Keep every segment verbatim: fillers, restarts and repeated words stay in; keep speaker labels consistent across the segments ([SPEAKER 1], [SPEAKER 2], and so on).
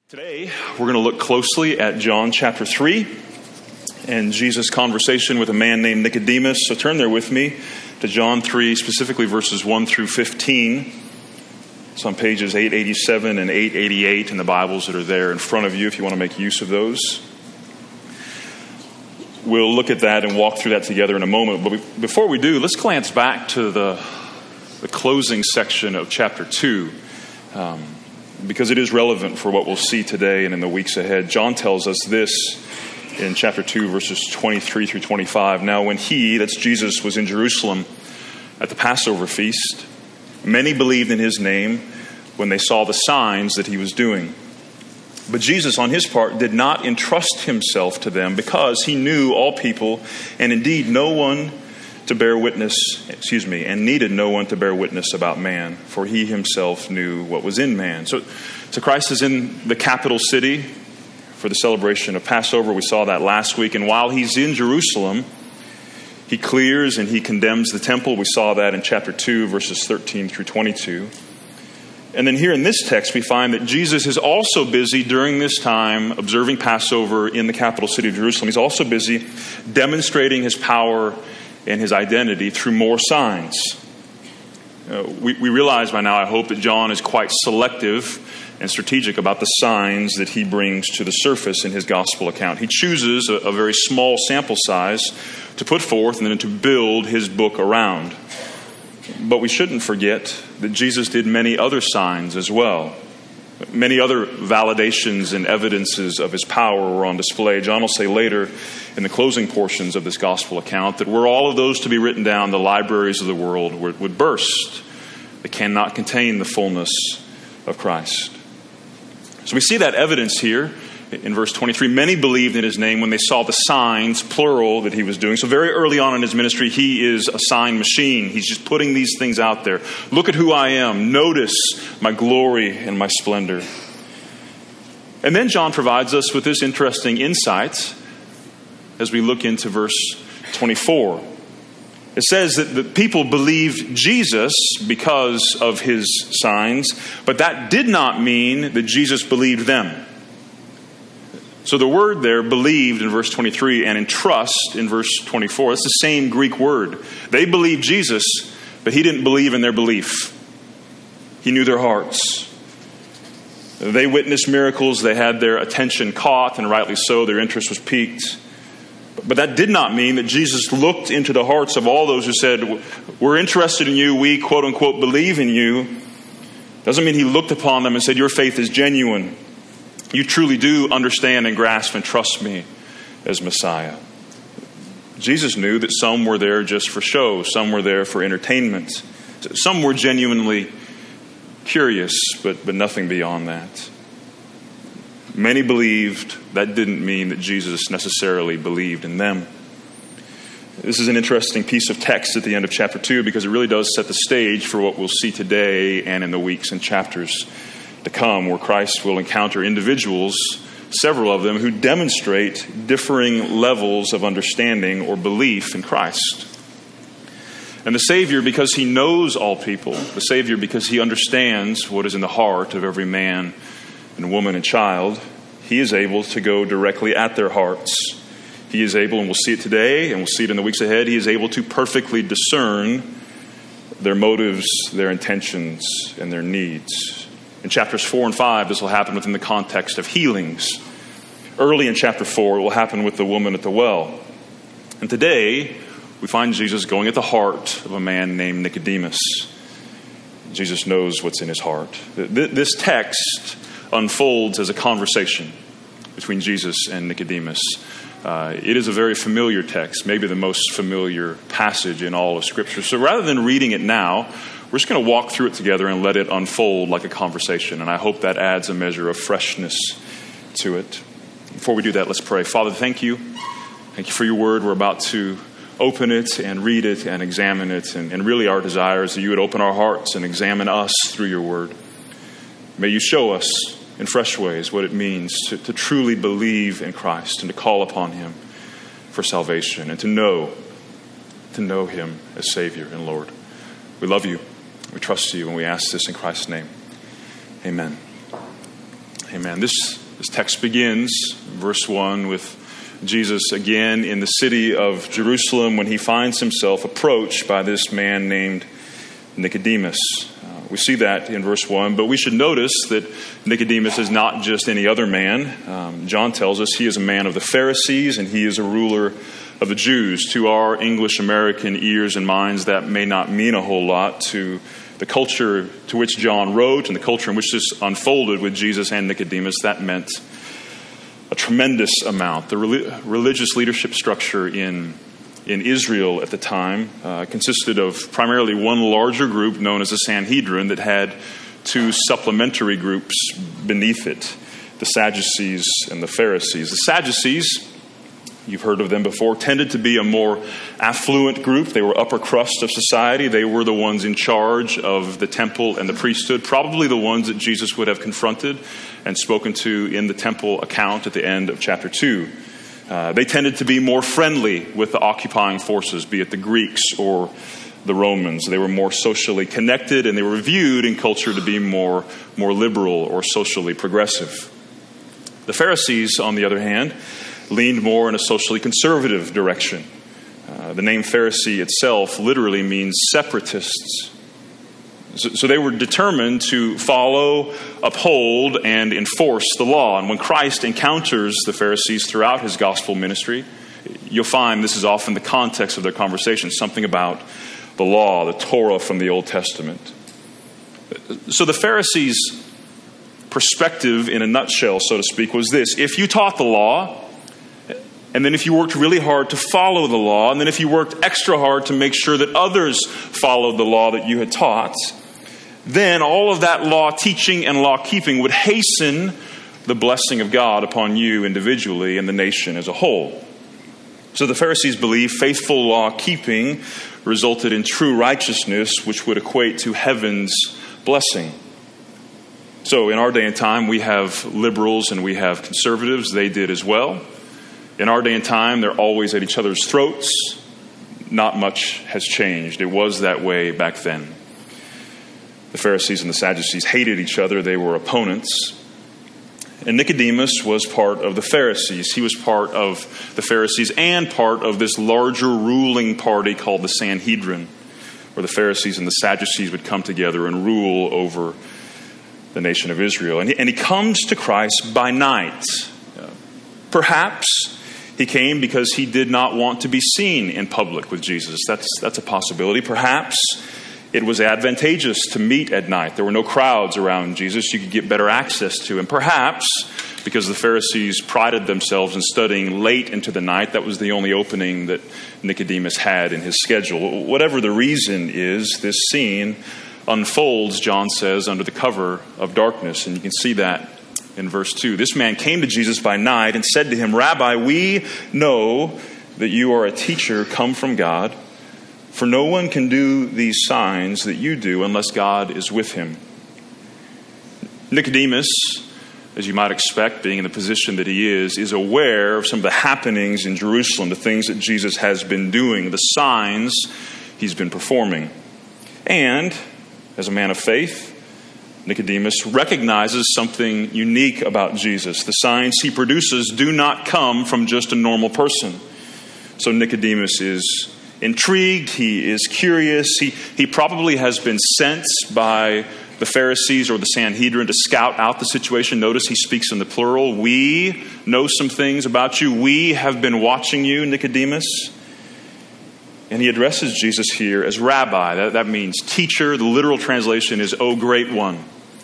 [SPEAKER 1] Today, we're going to look closely at John chapter three and Jesus' conversation with a man named Nicodemus. So turn there with me to John three, specifically verses one through fifteen. It's on pages eight eighty-seven and eight eighty-eight in the Bibles that are there in front of you if you want to make use of those. We'll look at that and walk through that together in a moment. But before we do, let's glance back to the, the closing section of chapter two. Um, because it is relevant for what we'll see today and in the weeks ahead. John tells us this in chapter two, verses twenty-three through twenty-five. Now when he, that's Jesus, was in Jerusalem at the Passover feast, many believed in his name when they saw the signs that he was doing. But Jesus, on his part, did not entrust himself to them because he knew all people, and indeed no one to bear witness, excuse me, and needed no one to bear witness about man, for he himself knew what was in man. So, so Christ is in the capital city for the celebration of Passover. We saw that last week. And while he's in Jerusalem, he clears and he condemns the temple. We saw that in chapter two, verses thirteen through twenty-two. And then here in this text, we find that Jesus is also busy during this time observing Passover in the capital city of Jerusalem. He's also busy demonstrating his power and his identity through more signs. Uh, we, we realize by now, I hope, that John is quite selective and strategic about the signs that he brings to the surface in his gospel account. He chooses a, a very small sample size to put forth and then to build his book around. But we shouldn't forget that Jesus did many other signs as well. Many other validations and evidences of his power were on display. John will say later in the closing portions of this gospel account that were all of those to be written down, the libraries of the world would, would burst. They cannot contain the fullness of Christ. So we see that evidence here in verse twenty-three. Many believed in his name when they saw the signs, plural, that he was doing. So very early on in his ministry, he is a sign machine. He's just putting these things out there. Look at who I am. Notice my glory and my splendor. And then John provides us with this interesting insight as we look into verse twenty-four. It says that the people believed Jesus because of his signs, but that did not mean that Jesus believed them. So the word there, believed in verse twenty-three, and entrust in verse twenty-four, that's the same Greek word. They believed Jesus, but he didn't believe in their belief. He knew their hearts. They witnessed miracles. They had their attention caught, and rightly so. Their interest was piqued. But that did not mean that Jesus looked into the hearts of all those who said, we're interested in you, we quote unquote believe in you. Doesn't mean he looked upon them and said, your faith is genuine. You truly do understand and grasp and trust me as Messiah. Jesus knew that some were there just for show. Some were there for entertainment. Some were genuinely curious, but, but nothing beyond that. Many believed. That didn't mean that Jesus necessarily believed in them. This is an interesting piece of text at the end of chapter two because it really does set the stage for what we'll see today and in the weeks and chapters to come, where Christ will encounter individuals, several of them, who demonstrate differing levels of understanding or belief in Christ. And the Savior, because he knows all people, the Savior, because he understands what is in the heart of every man and woman and child, he is able to go directly at their hearts. He is able, and we'll see it today, and we'll see it in the weeks ahead, he is able to perfectly discern their motives, their intentions, and their needs. In chapters four and five, this will happen within the context of healings. Early in chapter four, it will happen with the woman at the well. And today, we find Jesus going at the heart of a man named Nicodemus. Jesus knows what's in his heart. This text unfolds as a conversation between Jesus and Nicodemus. Uh, it is a very familiar text, maybe the most familiar passage in all of Scripture. So rather than reading it now, we're just going to walk through it together and let it unfold like a conversation. And I hope that adds a measure of freshness to it. Before we do that, let's pray. Father, thank you. Thank you for your word. We're about to open it and read it and examine it. And, and really our desire is that you would open our hearts and examine us through your word. May you show us in fresh ways what it means to, to truly believe in Christ and to call upon him for salvation and to know, to know him as Savior and Lord. We love you. We trust you, and we ask this in Christ's name. Amen. Amen. This, this text begins, verse one, with Jesus again in the city of Jerusalem when he finds himself approached by this man named Nicodemus. Uh, we see that in verse one, but we should notice that Nicodemus is not just any other man. Um, John tells us he is a man of the Pharisees and he is a ruler of the Jews. To our English American ears and minds, that may not mean a whole lot. To the culture to which John wrote and the culture in which this unfolded with Jesus and Nicodemus, that meant a tremendous amount. The re- religious leadership structure in in Israel at the time uh, consisted of primarily one larger group known as the Sanhedrin that had two supplementary groups beneath it, the Sadducees and the Pharisees. The Sadducees, you've heard of them before, tended to be a more affluent group. They were upper crust of society. They were the ones in charge of the temple and the priesthood, probably the ones that Jesus would have confronted and spoken to in the temple account at the end of chapter two. Uh, they tended to be more friendly with the occupying forces, be it the Greeks or the Romans. They were more socially connected, and they were viewed in culture to be more, more liberal or socially progressive. The Pharisees, on the other hand, leaned more in a socially conservative direction. Uh, the name Pharisee itself literally means separatists. So, so they were determined to follow, uphold, and enforce the law. And when Christ encounters the Pharisees throughout his gospel ministry, you'll find this is often the context of their conversation, something about the law, the Torah from the Old Testament. So the Pharisees' perspective, in a nutshell, so to speak, was this: if you taught the law, and then if you worked really hard to follow the law, and then if you worked extra hard to make sure that others followed the law that you had taught, then all of that law teaching and law keeping would hasten the blessing of God upon you individually and the nation as a whole. So the Pharisees believed faithful law keeping resulted in true righteousness, which would equate to heaven's blessing. So in our day and time, we have liberals and we have conservatives. They did as well. In our day and time, they're always at each other's throats. Not much has changed. It was that way back then. The Pharisees and the Sadducees hated each other. They were opponents. And Nicodemus was part of the Pharisees. He was part of the Pharisees and part of this larger ruling party called the Sanhedrin, where the Pharisees and the Sadducees would come together and rule over the nation of Israel. And he, and he comes to Christ by night. Perhaps he came because he did not want to be seen in public with Jesus. That's, that's a possibility. Perhaps it was advantageous to meet at night. There were no crowds around Jesus. You could get better access to him. Perhaps because the Pharisees prided themselves in studying late into the night, that was the only opening that Nicodemus had in his schedule. Whatever the reason is, this scene unfolds, John says, under the cover of darkness. And you can see that in verse two. This man came to Jesus by night and said to him, "Rabbi, we know that you are a teacher come from God, for no one can do these signs that you do unless God is with him." Nicodemus, as you might expect, being in the position that he is, is aware of some of the happenings in Jerusalem, the things that Jesus has been doing, the signs he's been performing. And as a man of faith, Nicodemus recognizes something unique about Jesus. The signs he produces do not come from just a normal person. So Nicodemus is intrigued, he is curious, he, he probably has been sent by the Pharisees or the Sanhedrin to scout out the situation. Notice he speaks in the plural. We know some things about you. We have been watching you, Nicodemus. And he addresses Jesus here as rabbi. That, that means teacher. The literal translation is, "O great one."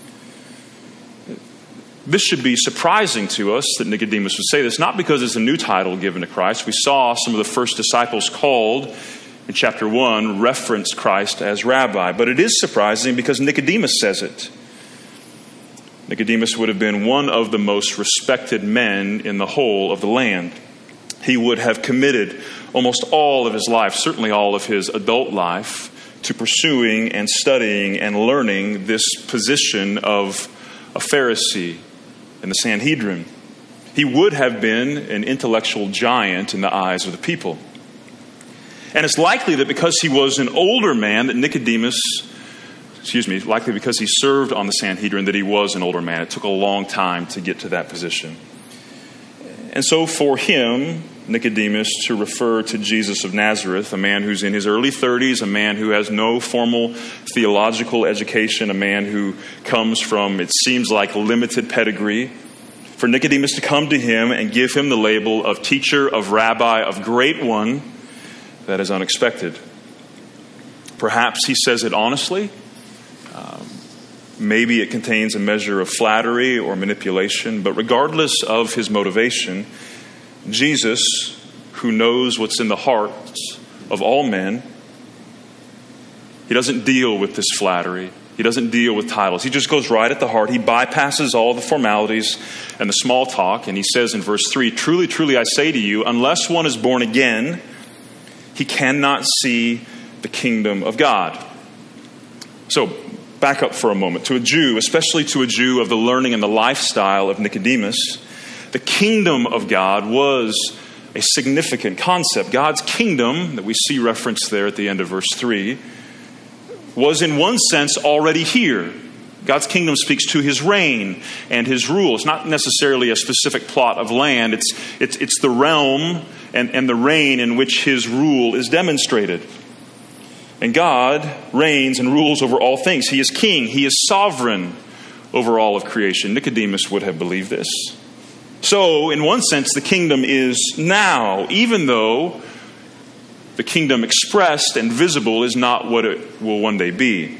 [SPEAKER 1] This should be surprising to us that Nicodemus would say this, not because it's a new title given to Christ. We saw some of the first disciples called in chapter one referenced Christ as rabbi. But it is surprising because Nicodemus says it. Nicodemus would have been one of the most respected men in the whole of the land. He would have committed almost all of his life, certainly all of his adult life, to pursuing and studying and learning this position of a Pharisee in the Sanhedrin. He would have been an intellectual giant in the eyes of the people. And it's likely that because he was an older man that Nicodemus excuse me, likely because he served on the Sanhedrin, that he was an older man. It took a long time to get to that position. And so for him, Nicodemus, to refer to Jesus of Nazareth, a man who's in his early thirties, a man who has no formal theological education, a man who comes from, it seems like, limited pedigree, for Nicodemus to come to him and give him the label of teacher, of rabbi, of great one, that is unexpected. Perhaps he says it honestly. Um, maybe it contains a measure of flattery or manipulation, but regardless of his motivation, Jesus, who knows what's in the hearts of all men, he doesn't deal with this flattery. He doesn't deal with titles. He just goes right at the heart. He bypasses all the formalities and the small talk. And he says in verse three, "Truly, truly, I say to you, unless one is born again, he cannot see the kingdom of God." So, back up for a moment. To a Jew, especially to a Jew of the learning and the lifestyle of Nicodemus, the kingdom of God was a significant concept. God's kingdom, that we see referenced there at the end of verse three, was in one sense already here. God's kingdom speaks to his reign and his rule. It's not necessarily a specific plot of land. It's, it's, it's the realm and, and the reign in which his rule is demonstrated. And God reigns and rules over all things. He is king. He is sovereign over all of creation. Nicodemus would have believed this. So, in one sense, the kingdom is now, even though the kingdom expressed and visible is not what it will one day be.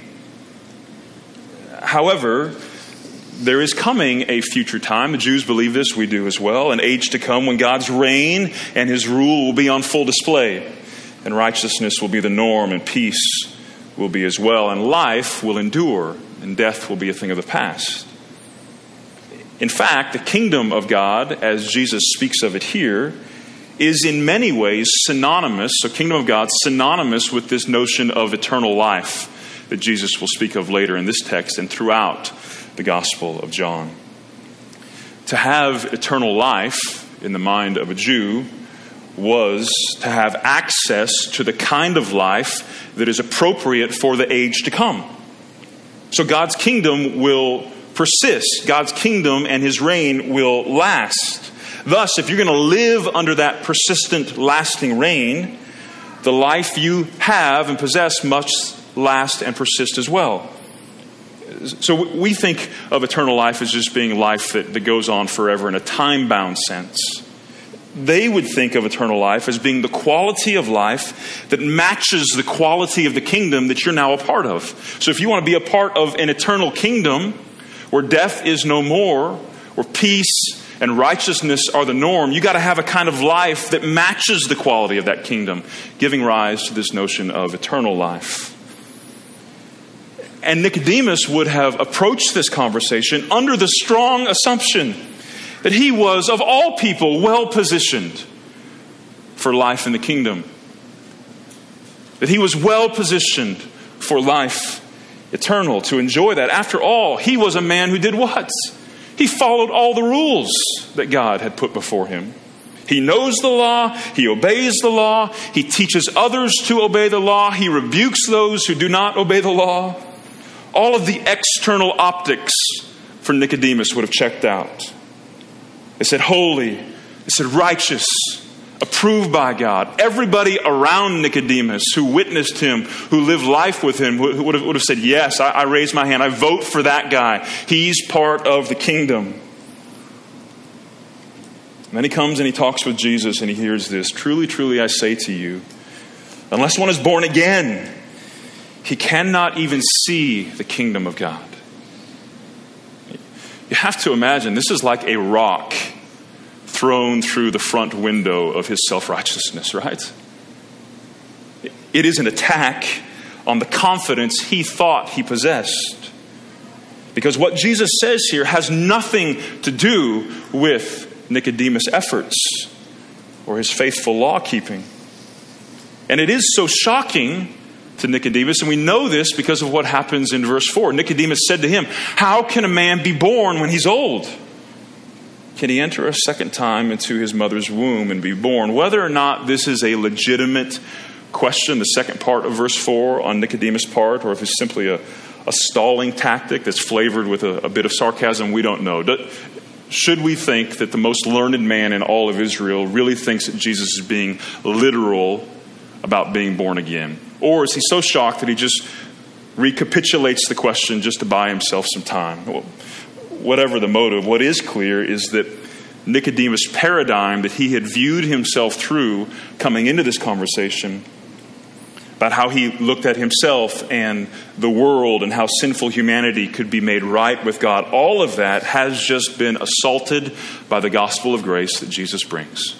[SPEAKER 1] However, there is coming a future time. The Jews believe this, we do as well. An age to come when God's reign and his rule will be on full display. And righteousness will be the norm, and peace will be as well. And life will endure, and death will be a thing of the past. In fact, the kingdom of God, as Jesus speaks of it here, is in many ways synonymous, so kingdom of God, synonymous with this notion of eternal life that Jesus will speak of later in this text and throughout the Gospel of John. To have eternal life in the mind of a Jew was to have access to the kind of life that is appropriate for the age to come. So God's kingdom will persist. God's kingdom and his reign will last. Thus, if you're going to live under that persistent, lasting reign, the life you have and possess must last and persist as well. So we think of eternal life as just being life that, that goes on forever in a time-bound sense. They would think of eternal life as being the quality of life that matches the quality of the kingdom that you're now a part of. So if you want to be a part of an eternal kingdom where death is no more, where peace and righteousness are the norm, you got to have a kind of life that matches the quality of that kingdom, giving rise to this notion of eternal life. And Nicodemus would have approached this conversation under the strong assumption that he was, of all people, well positioned for life in the kingdom. That he was well positioned for life eternal, to enjoy that. After all, he was a man who did what? He followed all the rules that God had put before him. He knows the law. He obeys the law. He teaches others to obey the law. He rebukes those who do not obey the law. All of the external optics for Nicodemus would have checked out. They said holy. They said righteous. Approved by God. Everybody around Nicodemus who witnessed him, who lived life with him, would have, would have said, yes, I, I raise my hand. I vote for that guy. He's part of the kingdom. And then he comes and he talks with Jesus and he hears this. Truly, truly, I say to you, unless one is born again, he cannot even see the kingdom of God. You have to imagine this is like a rock thrown through the front window of his self-righteousness, right? It is an attack on the confidence he thought he possessed. Because what Jesus says here has nothing to do with Nicodemus' efforts or his faithful law-keeping. And it is so shocking to Nicodemus, and we know this because of what happens in verse four. Nicodemus said to him, how can a man be born when he's old? Can he enter a second time into his mother's womb and be born? Whether or not this is a legitimate question, the second part of verse four on Nicodemus' part, or if it's simply a, a stalling tactic that's flavored with a, a bit of sarcasm? We don't know. Do, should we think that the most learned man in all of Israel really thinks that Jesus is being literal about being born again? Or is he so shocked that he just recapitulates the question just to buy himself some time? Well, whatever the motive, what is clear is that Nicodemus' paradigm that he had viewed himself through coming into this conversation about how he looked at himself and the world and how sinful humanity could be made right with God, all of that has just been assaulted by the gospel of grace that Jesus brings.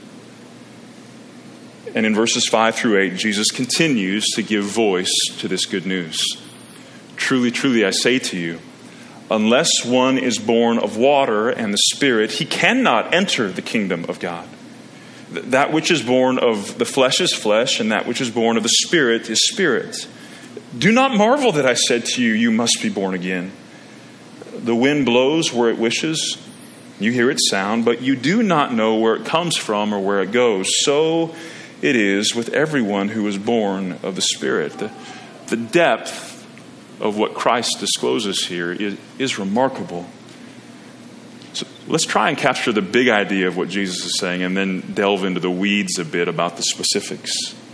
[SPEAKER 1] And in verses five through eight, Jesus continues to give voice to this good news. Truly, truly, I say to you, unless one is born of water and the Spirit, he cannot enter the kingdom of God. That which is born of the flesh is flesh, and that which is born of the Spirit is spirit. Do not marvel that I said to you, you must be born again. The wind blows where it wishes. You hear its sound, but you do not know where it comes from or where it goes. So it is with everyone who is born of the Spirit. The, the depth of what Christ discloses here is, is remarkable. So let's try and capture the big idea of what Jesus is saying and then delve into the weeds a bit about the specifics.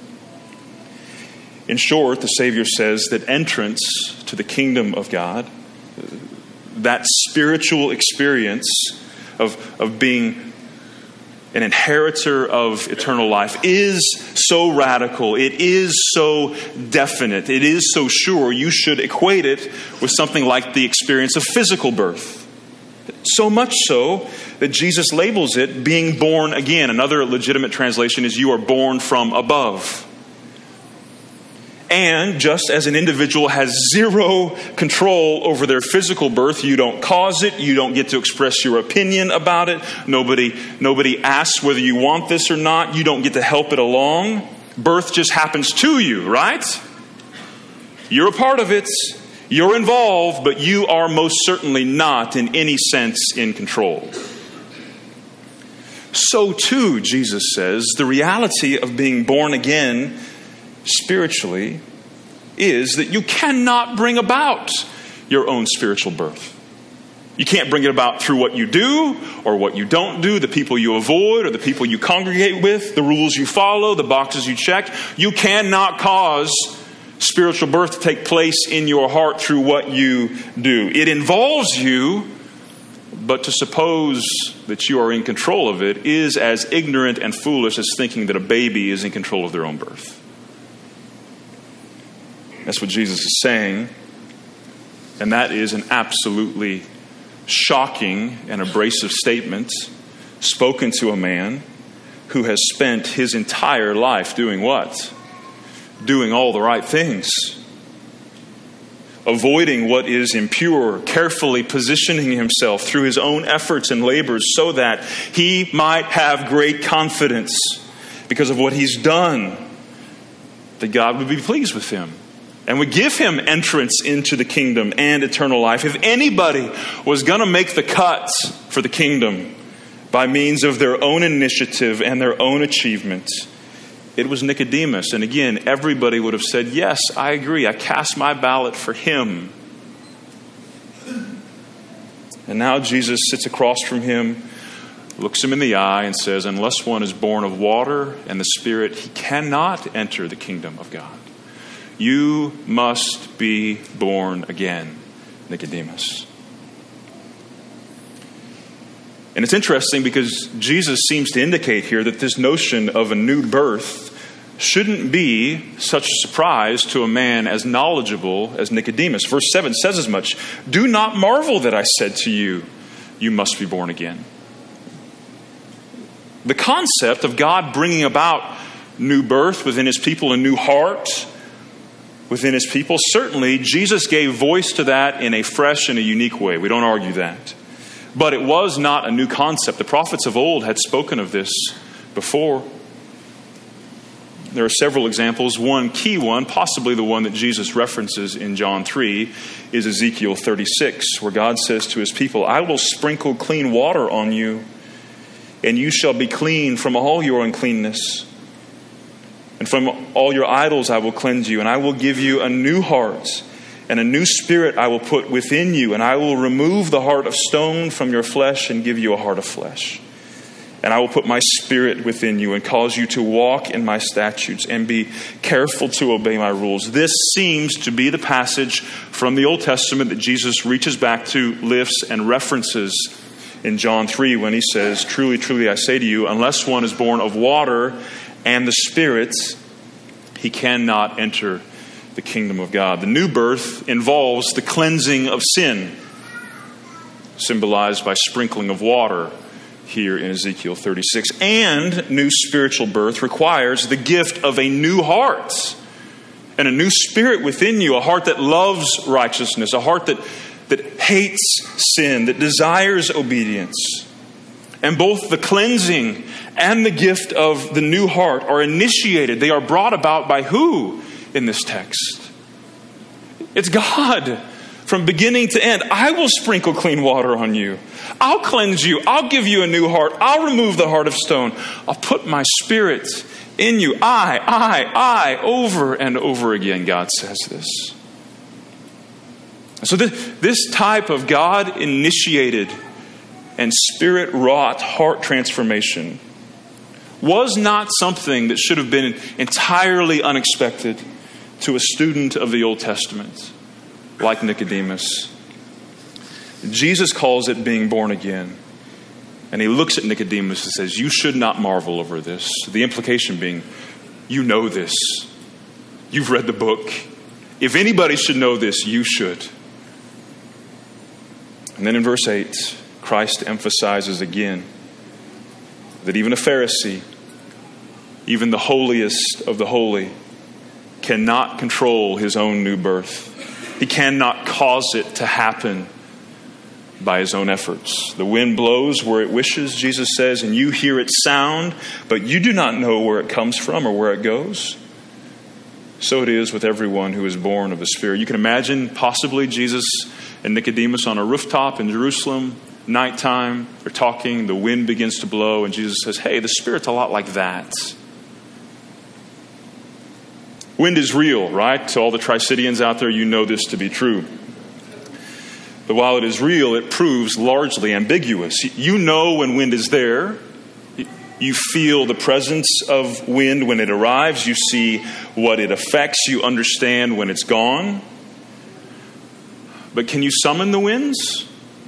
[SPEAKER 1] In short, the Savior says that entrance to the kingdom of God, that spiritual experience of, of being an inheritor of eternal life, is so radical, it is so definite, it is so sure, you should equate it with something like the experience of physical birth. So much so that Jesus labels it being born again. Another legitimate translation is you are born from above. And just as an individual has zero control over their physical birth, you don't cause it, you don't get to express your opinion about it, nobody, nobody asks whether you want this or not, you don't get to help it along. Birth just happens to you, right? You're a part of it. You're involved, but you are most certainly not in any sense in control. So too, Jesus says, the reality of being born again spiritually is that you cannot bring about your own spiritual birth. You can't bring it about through what you do or what you don't do, the people you avoid or the people you congregate with, the rules you follow, the boxes you check. You cannot cause spiritual birth to take place in your heart through what you do. It involves you, but to suppose that you are in control of it is as ignorant and foolish as thinking that a baby is in control of their own birth. That's what Jesus is saying, and that is an absolutely shocking and abrasive statement spoken to a man who has spent his entire life doing what? Doing all the right things, avoiding what is impure, carefully positioning himself through his own efforts and labors so that he might have great confidence because of what he's done, that God would be pleased with him and would give him entrance into the kingdom and eternal life. If anybody was going to make the cut for the kingdom by means of their own initiative and their own achievement, it was Nicodemus. And again, everybody would have said, yes, I agree. I cast my ballot for him. And now Jesus sits across from him, looks him in the eye and says, unless one is born of water and the Spirit, he cannot enter the kingdom of God. You must be born again, Nicodemus. And it's interesting because Jesus seems to indicate here that this notion of a new birth shouldn't be such a surprise to a man as knowledgeable as Nicodemus. Verse seven says as much. Do not marvel that I said to you, you must be born again. The concept of God bringing about new birth within his people, a new heart within his people, certainly Jesus gave voice to that in a fresh and a unique way. We don't argue that. But it was not a new concept. The prophets of old had spoken of this before. There are several examples. One key one, possibly the one that Jesus references in John three, is Ezekiel thirty-six, where God says to his people, I will sprinkle clean water on you, and you shall be clean from all your uncleanness. And from all your idols I will cleanse you, and I will give you a new heart, And a new spirit I will put within you, and I will remove the heart of stone from your flesh and give you a heart of flesh. And I will put my spirit within you and cause you to walk in my statutes and be careful to obey my rules. This seems to be the passage from the Old Testament that Jesus reaches back to, lifts, and references in John three when he says, truly, truly, I say to you, unless one is born of water and the Spirit, he cannot enter the kingdom of God. The new birth involves the cleansing of sin, symbolized by sprinkling of water here in Ezekiel thirty-six. And new spiritual birth requires the gift of a new heart and a new spirit within you, a heart that loves righteousness, a heart that, that hates sin, that desires obedience. And both the cleansing and the gift of the new heart are initiated. They are brought about by who in this text? It's God. From beginning to end, I will sprinkle clean water on you. I'll cleanse you. I'll give you a new heart. I'll remove the heart of stone. I'll put my spirit in you. I, I, I, over and over again, God says this. So this, this type of God-initiated and spirit-wrought heart transformation was not something that should have been entirely unexpected to a student of the Old Testament like Nicodemus. Jesus calls it being born again. And he looks at Nicodemus and says, you should not marvel over this. The implication being, you know this. You've read the book. If anybody should know this, you should. And then in verse eight, Christ emphasizes again that even a Pharisee, even the holiest of the holy, cannot control his own new birth. He cannot cause it to happen by his own efforts. The wind blows where it wishes, Jesus says, and you hear its sound, but you do not know where it comes from or where it goes. So it is with everyone who is born of the Spirit. You can imagine possibly Jesus and Nicodemus on a rooftop in Jerusalem, nighttime, they're talking, the wind begins to blow, and Jesus says, hey, the Spirit's a lot like that. Wind is real, right? To all the Tricidians out there, you know this to be true. But while it is real, it proves largely ambiguous. You know when wind is there. You feel the presence of wind when it arrives. You see what it affects. You understand when it's gone. But can you summon the winds?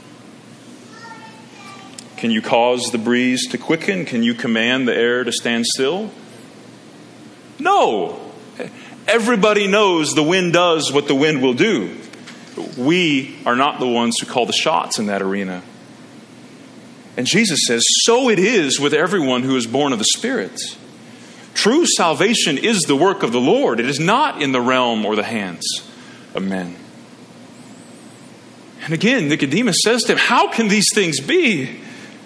[SPEAKER 1] Can you cause the breeze to quicken? Can you command the air to stand still? No. Everybody knows the wind does what the wind will do. We are not the ones who call the shots in that arena. And Jesus says, so it is with everyone who is born of the Spirit. True salvation is the work of the Lord. It is not in the realm or the hands of men. And again, Nicodemus says to him, how can these things be?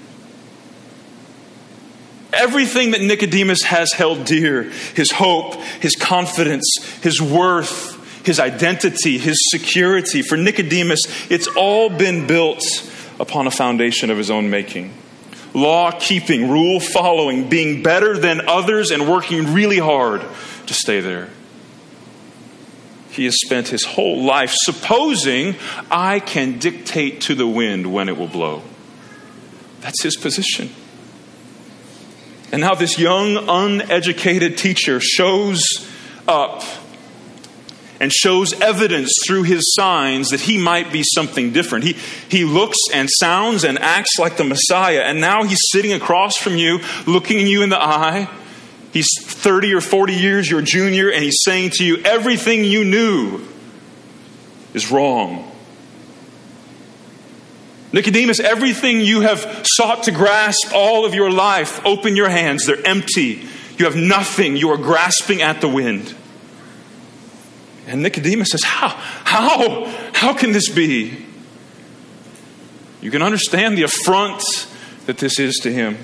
[SPEAKER 1] Everything that Nicodemus has held dear, his hope, his confidence, his worth, his identity, his security, for Nicodemus, it's all been built upon a foundation of his own making. Law-keeping, rule-following, being better than others and working really hard to stay there. He has spent his whole life supposing I can dictate to the wind when it will blow. That's his position. And now this young, uneducated teacher shows up and shows evidence through his signs that he might be something different. He, he looks and sounds and acts like the Messiah. And now he's sitting across from you, looking you in the eye. He's thirty or forty years your junior, and he's saying to you, everything you knew is wrong. Nicodemus, everything you have sought to grasp all of your life, open your hands. They're empty. You have nothing. You are grasping at the wind. And Nicodemus says, how? How? How can this be? You can understand the affront that this is to him.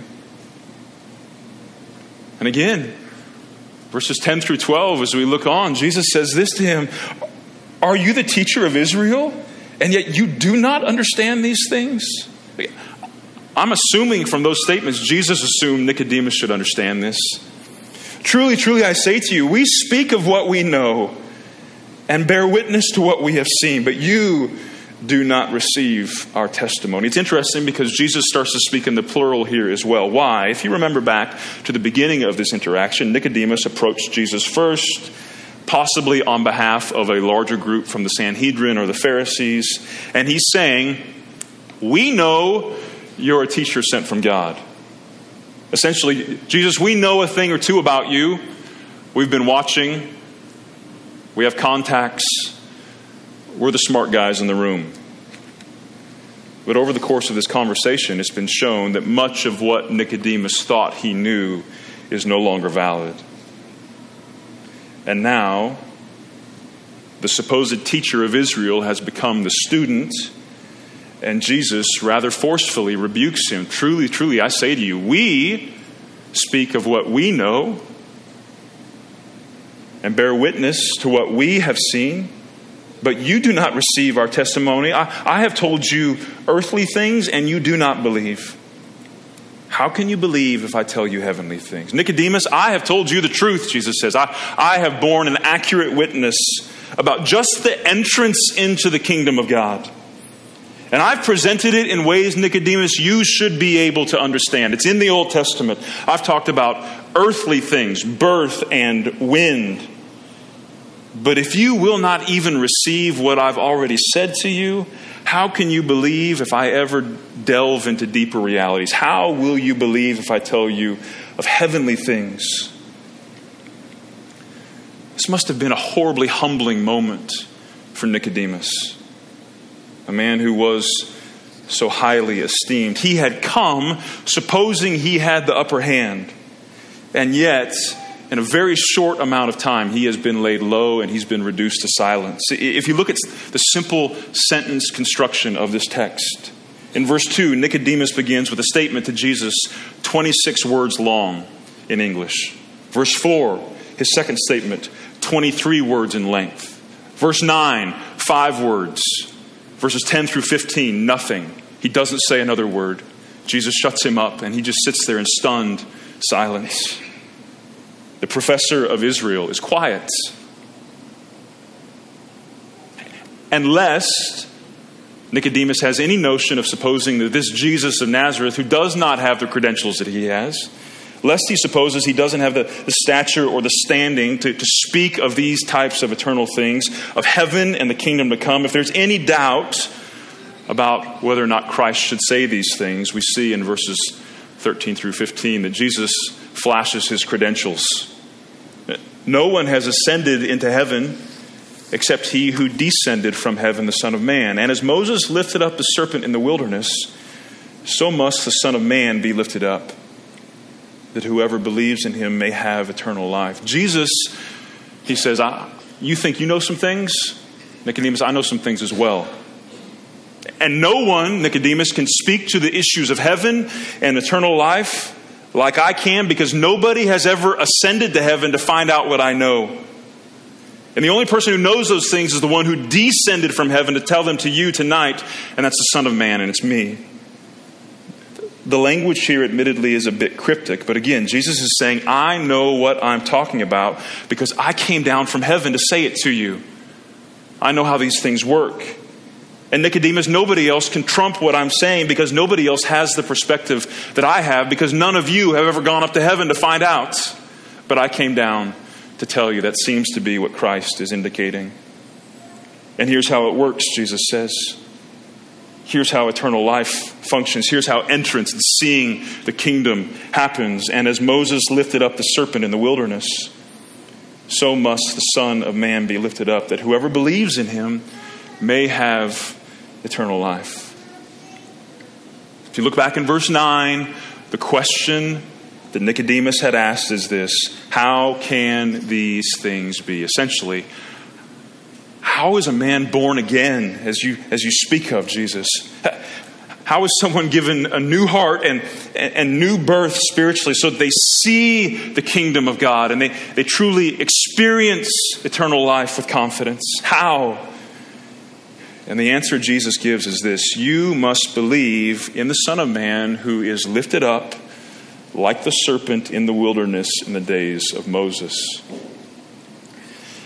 [SPEAKER 1] And again, verses ten through twelve, as we look on, Jesus says this to him, are you the teacher of Israel? And yet you do not understand these things? I'm assuming from those statements, Jesus assumed Nicodemus should understand this. Truly, truly, I say to you, we speak of what we know and bear witness to what we have seen, but you do not receive our testimony. It's interesting because Jesus starts to speak in the plural here as well. Why? If you remember back to the beginning of this interaction, Nicodemus approached Jesus first, possibly on behalf of a larger group from the Sanhedrin or the Pharisees, and he's saying, "We know you're a teacher sent from God." Essentially, Jesus, we know a thing or two about you. We've been watching. We have contacts. We're the smart guys in the room. But over the course of this conversation, it's been shown that much of what Nicodemus thought he knew is no longer valid. And now, the supposed teacher of Israel has become the student, and Jesus rather forcefully rebukes him. Truly, truly, I say to you, we speak of what we know and bear witness to what we have seen, but you do not receive our testimony. I, I have told you earthly things, and you do not believe. How can you believe if I tell you heavenly things? Nicodemus, I have told you the truth, Jesus says. I, I have borne an accurate witness about just the entrance into the kingdom of God. And I've presented it in ways, Nicodemus, you should be able to understand. It's in the Old Testament. I've talked about earthly things, birth and wind. But if you will not even receive what I've already said to you, how can you believe if I ever delve into deeper realities? How will you believe if I tell you of heavenly things? This must have been a horribly humbling moment for Nicodemus, a man who was so highly esteemed. He had come supposing he had the upper hand, and yet in a very short amount of time, he has been laid low and he's been reduced to silence. If you look at the simple sentence construction of this text, in verse two, Nicodemus begins with a statement to Jesus, twenty-six words long in English. Verse four, his second statement, twenty-three words in length. Verse nine, five words. Verses ten through fifteen, nothing. He doesn't say another word. Jesus shuts him up and he just sits there in stunned silence. The professor of Israel is quiet. And lest Nicodemus has any notion of supposing that this Jesus of Nazareth, who does not have the credentials that he has, lest he supposes he doesn't have the, the stature or the standing to, to speak of these types of eternal things, of heaven and the kingdom to come, if there's any doubt about whether or not Christ should say these things, we see in verses thirteen through fifteen that Jesus flashes his credentials. No one has ascended into heaven except he who descended from heaven, the Son of Man. And as Moses lifted up the serpent in the wilderness, so must the Son of Man be lifted up, that whoever believes in him may have eternal life. Jesus, he says, I, you think you know some things? Nicodemus, I know some things as well. And no one, Nicodemus, can speak to the issues of heaven and eternal life like I can, because nobody has ever ascended to heaven to find out what I know. And the only person who knows those things is the one who descended from heaven to tell them to you tonight, and that's the Son of Man, and it's me. The language here admittedly is a bit cryptic, but again, Jesus is saying, I know what I'm talking about because I came down from heaven to say it to you. I know how these things work. And Nicodemus, nobody else can trump what I'm saying because nobody else has the perspective that I have, because none of you have ever gone up to heaven to find out. But I came down to tell you. That seems to be what Christ is indicating. And here's how it works, Jesus says. Here's how eternal life functions. Here's how entrance and seeing the kingdom happens. And as Moses lifted up the serpent in the wilderness, so must the Son of Man be lifted up, that whoever believes in him may have eternal life. If you look back in verse nine, the question that Nicodemus had asked is this: how can these things be? Essentially, how is a man born again, as you as you speak of, Jesus? How is someone given a new heart and, and, and new birth spiritually so that they see the kingdom of God and they, they truly experience eternal life with confidence? How? And the answer Jesus gives is this: you must believe in the Son of Man, who is lifted up like the serpent in the wilderness in the days of Moses.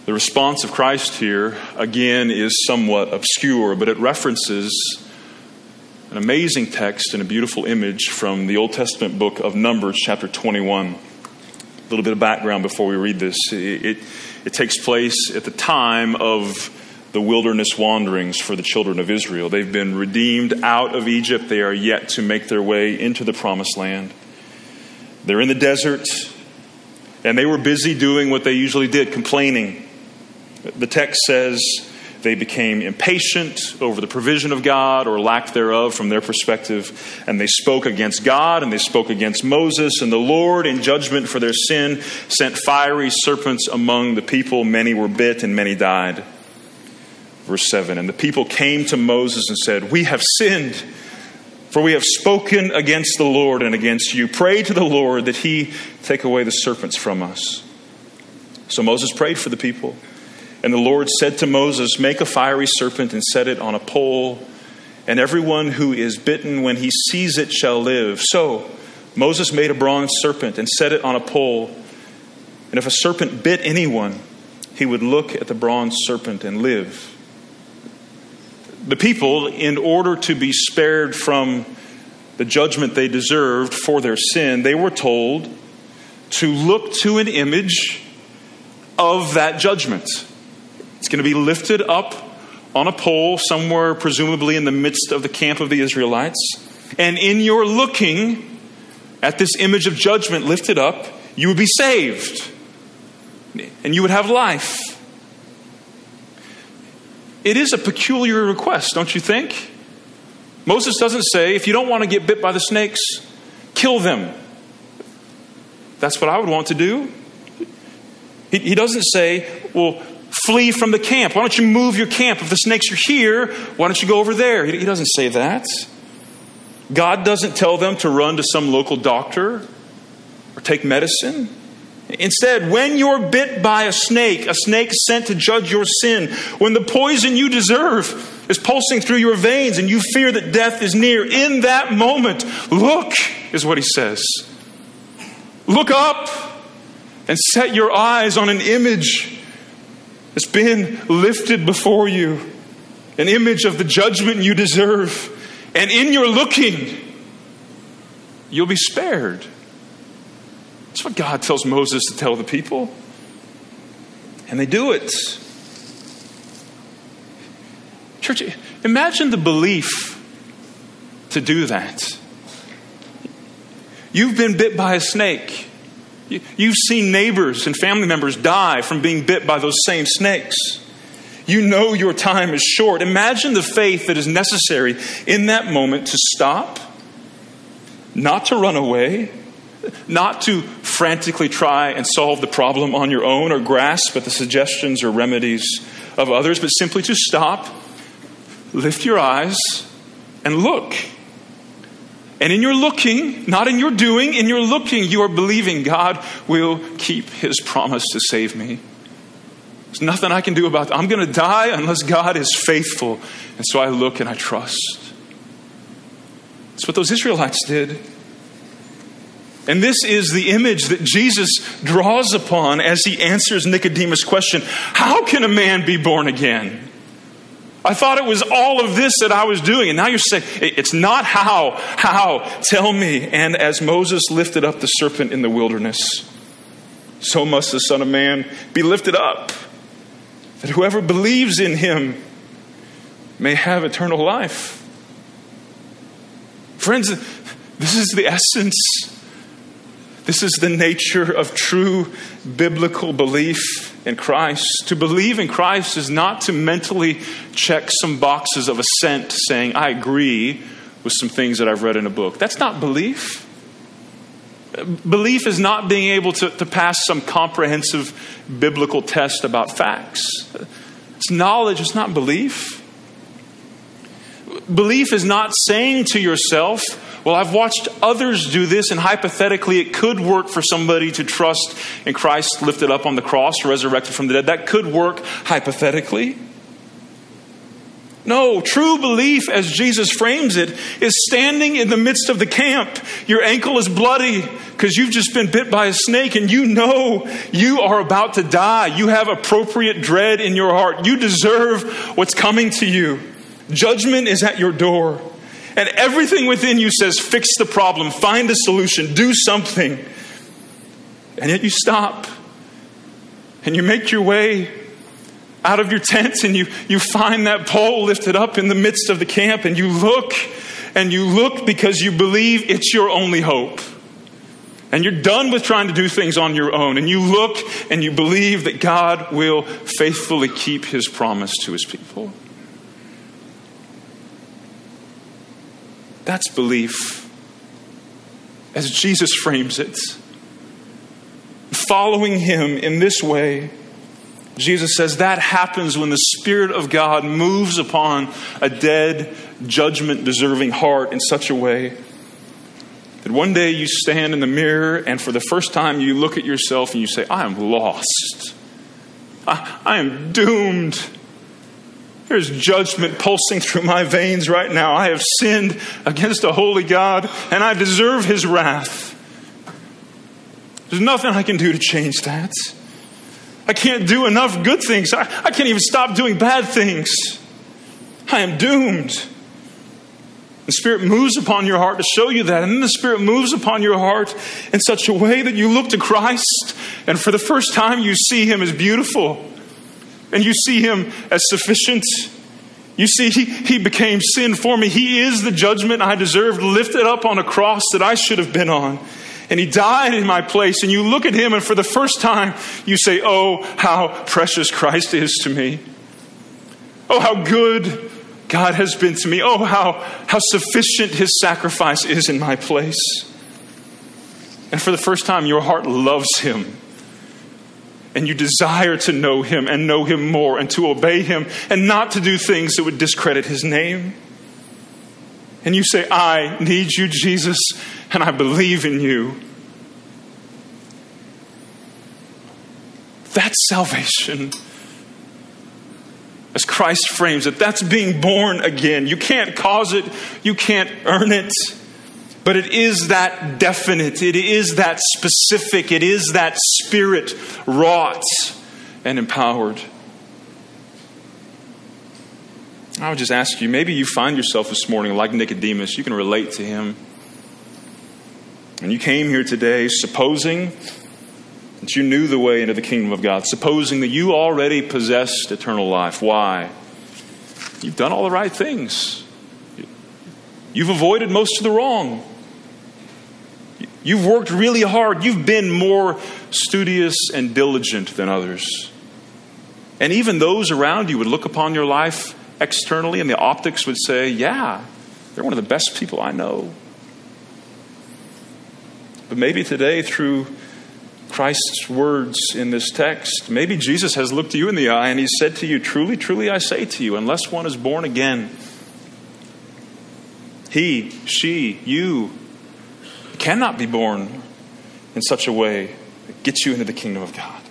[SPEAKER 1] The response of Christ here, again, is somewhat obscure, but it references an amazing text and a beautiful image from the Old Testament book of Numbers, chapter twenty-one. A little bit of background before we read this. It, it, it takes place at the time of the wilderness wanderings for the children of Israel. They've been redeemed out of Egypt. They are yet to make their way into the promised land. They're in the desert, and they were busy doing what they usually did, complaining. The text says they became impatient over the provision of God or lack thereof from their perspective, and they spoke against God and they spoke against Moses. And the Lord, in judgment for their sin, sent fiery serpents among the people. Many were bit and many died. Verse seven, and the people came to Moses and said, "We have sinned, for we have spoken against the Lord and against you. Pray to the Lord that he take away the serpents from us." So Moses prayed for the people. And the Lord said to Moses, "Make a fiery serpent and set it on a pole, and everyone who is bitten when he sees it shall live." So Moses made a bronze serpent and set it on a pole. And if a serpent bit anyone, he would look at the bronze serpent and live. The people, in order to be spared from the judgment they deserved for their sin, they were told to look to an image of that judgment. It's going to be lifted up on a pole somewhere, presumably in the midst of the camp of the Israelites. And in your looking at this image of judgment lifted up, you would be saved. And you would have life. It is a peculiar request, don't you think? Moses doesn't say, if you don't want to get bit by the snakes, kill them. That's what I would want to do. He, he doesn't say, well, flee from the camp. Why don't you move your camp? If the snakes are here, why don't you go over there? He doesn't say that. God doesn't tell them to run to some local doctor or take medicine. Instead, when you're bit by a snake, a snake sent to judge your sin, when the poison you deserve is pulsing through your veins and you fear that death is near, in that moment, look, is what he says. Look up and set your eyes on an image that's been lifted before you, an image of the judgment you deserve. And in your looking, you'll be spared. That's what God tells Moses to tell the people. And they do it. Church, imagine the belief to do that. You've been bit by a snake. You've seen neighbors and family members die from being bit by those same snakes. You know your time is short. Imagine the faith that is necessary in that moment to stop, not to run away, not to frantically try and solve the problem on your own or grasp at the suggestions or remedies of others, but simply to stop, lift your eyes, and look. And in your looking, not in your doing, in your looking, you are believing God will keep his promise to save me. There's nothing I can do about that. I'm going to die unless God is faithful. And so I look and I trust. That's what those Israelites did. And this is the image that Jesus draws upon as he answers Nicodemus' question, how can a man be born again? I thought it was all of this that I was doing. And now you're saying, it's not how. How? Tell me. And as Moses lifted up the serpent in the wilderness, so must the Son of Man be lifted up, that whoever believes in him may have eternal life. Friends, this is the essence. This is the nature of true biblical belief in Christ. To believe in Christ is not to mentally check some boxes of assent saying, I agree with some things that I've read in a book. That's not belief. Belief is not being able to, to pass some comprehensive biblical test about facts. It's knowledge, it's not belief. Belief is not saying to yourself, well, I've watched others do this, and hypothetically it could work for somebody to trust in Christ lifted up on the cross, resurrected from the dead. That could work hypothetically. No, true belief, as Jesus frames it, is standing in the midst of the camp. Your ankle is bloody because you've just been bit by a snake and you know you are about to die. You have appropriate dread in your heart. You deserve what's coming to you. Judgment is at your door. And everything within you says, fix the problem, find a solution, do something. And yet you stop and you make your way out of your tent and you, you find that pole lifted up in the midst of the camp and you look and you look because you believe it's your only hope. And you're done with trying to do things on your own. And you look and you believe that God will faithfully keep his promise to his people. That's belief as Jesus frames it. Following him in this way, Jesus says that happens when the Spirit of God moves upon a dead, judgment-deserving heart in such a way that one day you stand in the mirror and for the first time you look at yourself and you say, I am lost. I, I am doomed. There's judgment pulsing through my veins right now. I have sinned against a holy God and I deserve his wrath. There's nothing I can do to change that. I can't do enough good things. I, I can't even stop doing bad things. I am doomed. The Spirit moves upon your heart to show you that. And then the Spirit moves upon your heart in such a way that you look to Christ. And for the first time, you see him as beautiful. And you see him as sufficient. You see, he, he became sin for me. He is the judgment I deserved, lifted up on a cross that I should have been on. And he died in my place. And you look at him and for the first time you say, oh, how precious Christ is to me. Oh, how good God has been to me. Oh, how, how sufficient his sacrifice is in my place. And for the first time your heart loves him. And you desire to know him and know him more and to obey him and not to do things that would discredit his name. And you say, I need you, Jesus, and I believe in you. That's salvation. As Christ frames it, that's being born again. You can't cause it. You can't earn it. But it is that definite. It is that specific. It is that Spirit wrought and empowered. I would just ask you, maybe you find yourself this morning like Nicodemus. You can relate to him. And you came here today supposing that you knew the way into the kingdom of God. Supposing that you already possessed eternal life. Why? You've done all the right things. You've avoided most of the wrong. You've worked really hard. You've been more studious and diligent than others. And even those around you would look upon your life externally and the optics would say, yeah, they're one of the best people I know. But maybe today through Christ's words in this text, maybe Jesus has looked you in the eye and he said to you, truly, truly, I say to you, unless one is born again, he, she, you cannot be born in such a way that gets you into the kingdom of God.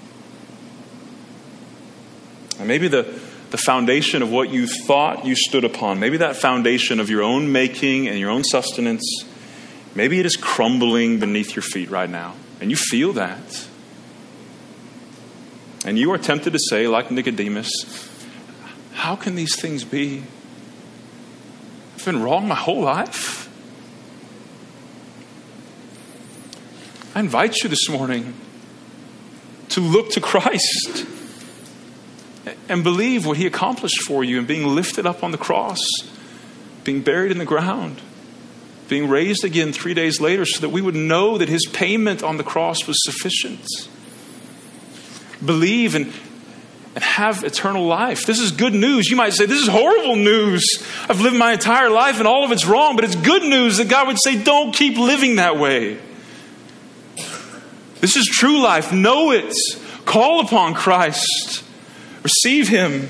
[SPEAKER 1] And maybe the The foundation of what you thought you stood upon, maybe that foundation of your own making and your own sustenance, maybe it is crumbling beneath your feet right now. And you feel that. And you are tempted to say, like Nicodemus, how can these things be? I've been wrong my whole life. I invite you this morning to look to Christ and believe what he accomplished for you in being lifted up on the cross, being buried in the ground, being raised again three days later so that we would know that his payment on the cross was sufficient. Believe and, and have eternal life. This is good news. You might say, this is horrible news. I've lived my entire life and all of it's wrong, but it's good news that God would say, don't keep living that way. This is true life. Know it. Call upon Christ. Receive him.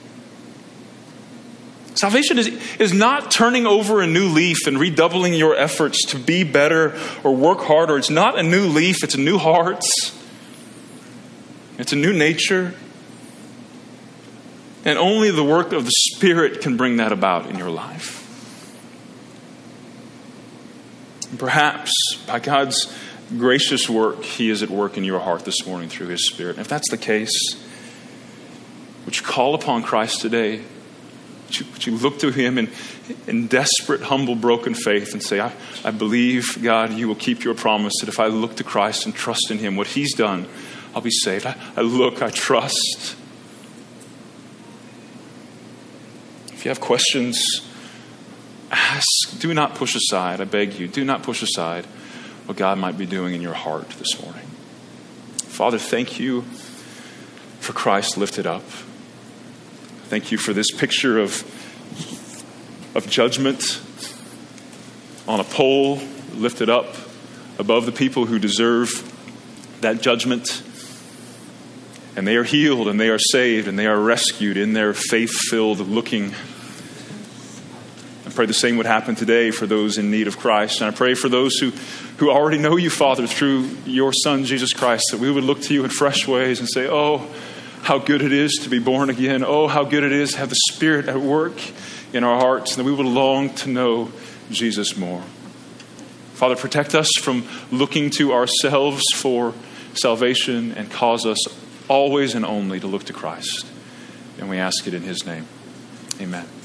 [SPEAKER 1] Salvation is, is not turning over a new leaf and redoubling your efforts to be better or work harder. It's not a new leaf. It's a new heart. It's a new nature. And only the work of the Spirit can bring that about in your life. And perhaps by God's gracious work, He is at work in your heart this morning through His Spirit. And if that's the case, would you call upon Christ today? Would you, would you look to Him in, in desperate, humble, broken faith and say, I, I believe, God, you will keep your promise that if I look to Christ and trust in Him, what He's done, I'll be saved. I, I look, I trust. If you have questions, ask. Do not push aside, I beg you, do not push aside what God might be doing in your heart this morning. Father, thank you for Christ lifted up. Thank you for this picture of, of judgment on a pole lifted up above the people who deserve that judgment. And they are healed and they are saved and they are rescued in their faith-filled looking. I pray the same would happen today for those in need of Christ. And I pray for those who, who already know you, Father, through your Son, Jesus Christ, that we would look to you in fresh ways and say, oh, how good it is to be born again. Oh, how good it is to have the Spirit at work in our hearts, and that we would long to know Jesus more. Father, protect us from looking to ourselves for salvation and cause us always and only to look to Christ. And we ask it in His name. Amen.